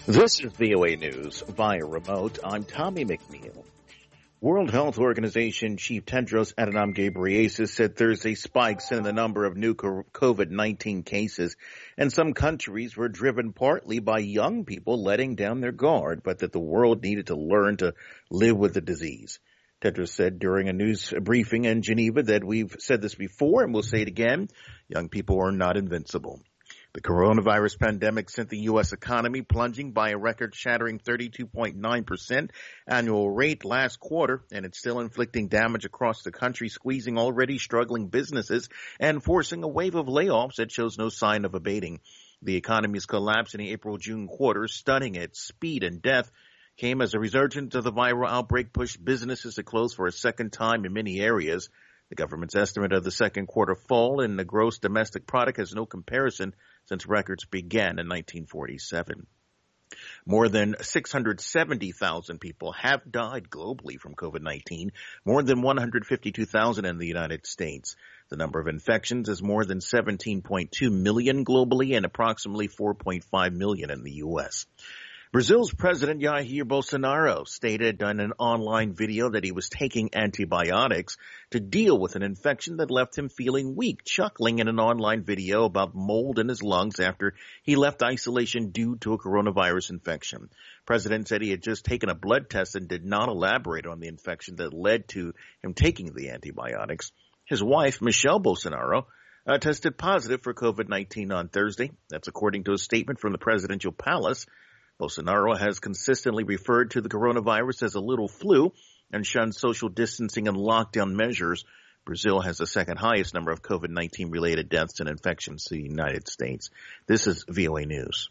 This is VOA News via remote. I'm Tommy McNeil. World Health Organization Chief Tedros Adhanom Ghebreyesus said Thursday spikes in the number of new COVID-19 cases in some countries were driven partly by young people letting down their guard, but that the world needed to learn to live with the disease. Tedros said during a news briefing in Geneva that we've said this before and we'll say it again, young people are not invincible. The coronavirus pandemic sent the U.S. economy plunging by a record-shattering 32.9% annual rate last quarter, and it's still inflicting damage across the country, squeezing already struggling businesses and forcing a wave of layoffs that shows no sign of abating. The economy's collapse in the April-June quarter, stunning its speed and depth, came as a resurgence of the viral outbreak pushed businesses to close for a second time in many areas. The government's estimate of the second quarter fall in the gross domestic product has no comparison since records began in 1947. More than 670,000 people have died globally from COVID-19, more than 152,000 in the United States. The number of infections is more than 17.2 million globally and approximately 4.5 million in the U.S. Brazil's President Jair Bolsonaro stated in an online video that he was taking antibiotics to deal with an infection that left him feeling weak, chuckling in an online video about mold in his lungs after he left isolation due to a coronavirus infection. The president said he had just taken a blood test and did not elaborate on the infection that led to him taking the antibiotics. His wife, Michelle Bolsonaro, tested positive for COVID-19 on Thursday. That's according to a statement from the presidential palace. Bolsonaro has consistently referred to the coronavirus as a little flu and shunned social distancing and lockdown measures. Brazil has the second highest number of COVID-19 related deaths and infections to the United States. This is VOA News.